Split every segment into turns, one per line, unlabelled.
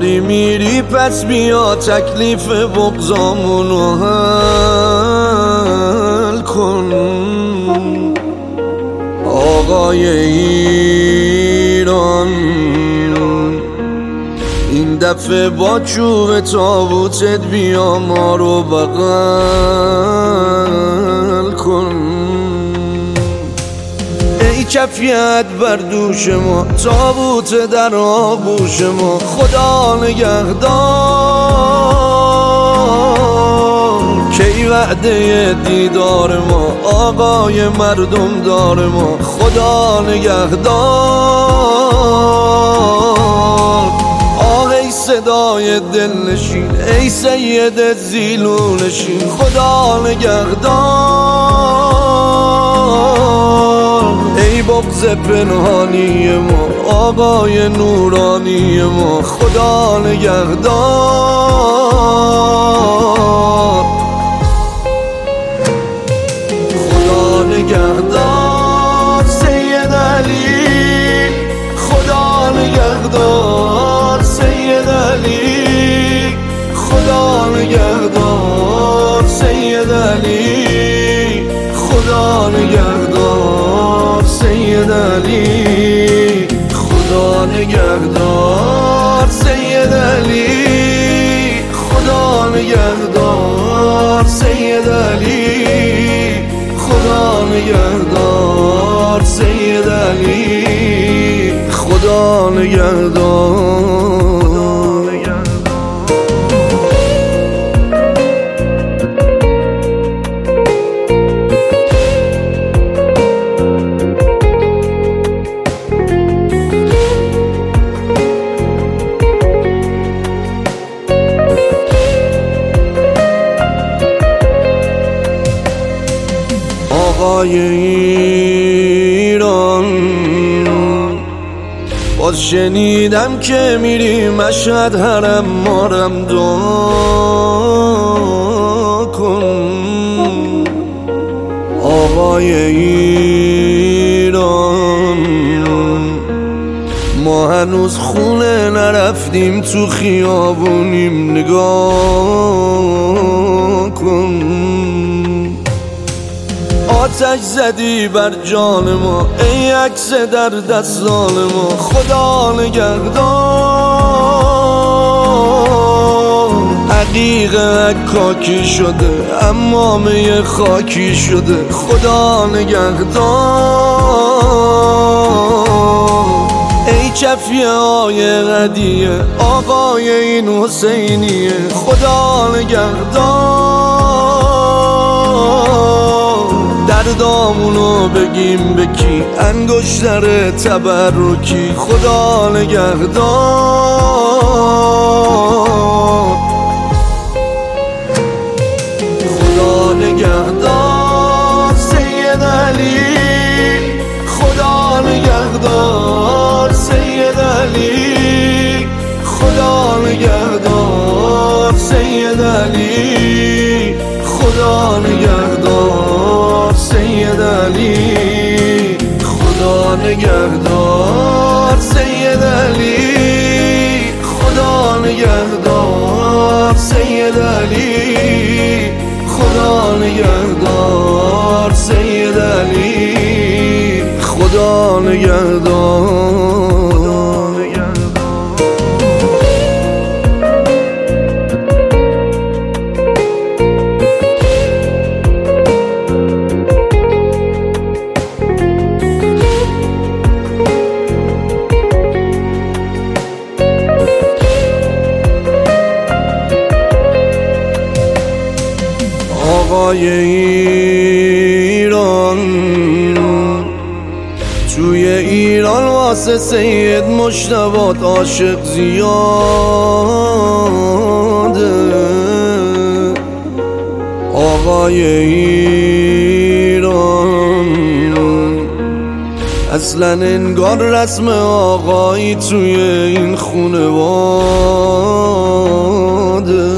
داری میری پس بیا تکلیف بغضامونو حل کن. آقای ایران این دفعه با چوب تابوتت بیا ما رو بغل کن. ای کفیت بر دوش ما، تابوت در آغوش ما، خدا نگهدار. کی وعده دیدار ما، آقای مردم دار ما، خدا نگهدار. ای صدای دلنشین، ای سید زیلونشین، خدا نگهدار. ای بغض پنهانی ما، آقای نورانی ما، خدا نگهدار. خدا نگهدار سید علی، خدا نگهدار سید علی، خدا نگهدار سید علی، خدا نگهدار سید علی، خدا نگهدار سید علی، خدا نگهدار سید علی، خدا نگهدار سید علی، خدا نگهدار. آقای ایران باز شنیدم که میری مشهد، حرم مارم دعا کن. آقای ایران ما هنوز خونه نرفتیم، تو خیابونیم، نگاه کن. آتش زدی بر جان ما، ای عکس در دستان ما، خدا نگهدار. عقیق عکاکی شده، عمامه خاکی شده، خدا نگهدار. ای کفیه های قدیه، آقای این حسینیه، خدا نگهدار. دردامونو بگیم به کی، انگشتر تبرکی، خدا نگهدار. خدا نگهدار سید علی، خدا نگهدار سید علی، خدا نگهدار سید علی، خدا نگهدار سید علی، خدا نگهدار سید علی، خدا نگهدار سید علی، خدا نگهدار سید علی، خدا نگهدار. آقای ایران توی ایران واسه سید مجتبی عاشق زیاده. آقای ایران اصلا انگار رسم آقایی توی این خونواده.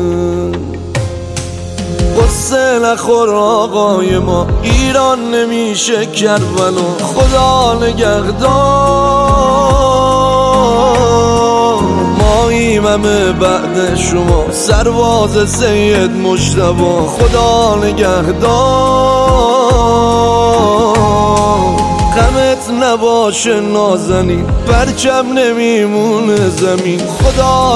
قصه نخور آقای ما، ایران نمیشه کربلا، خدا نگهدار. ما فداییم همه بعد شما، سرباز سید مجتبی. خدا نگهدار، غمت نباشه نازنین، پرچم نمیمونه زمین. خدا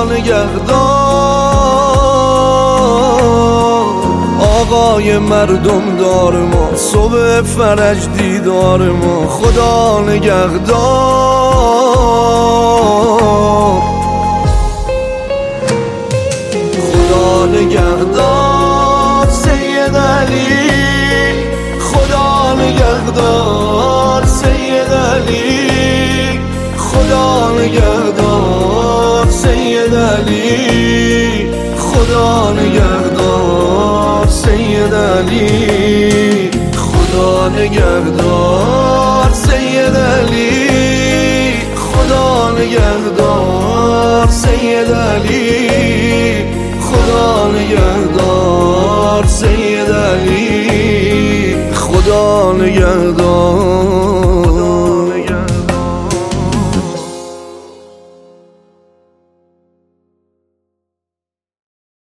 نگهدار، آقای مردم دار ما، صبح فرج دیدار ما. خدا نگهدار، خدا نگهدار سید علی، خدا نگهدار سید علی، خدا نگهدار سید علی، خدا نگهدار سید علی، خدا نگهدار سید علی، خدا نگهدار سید علی، خدا نگهدار سید علی، خدا نگهدار.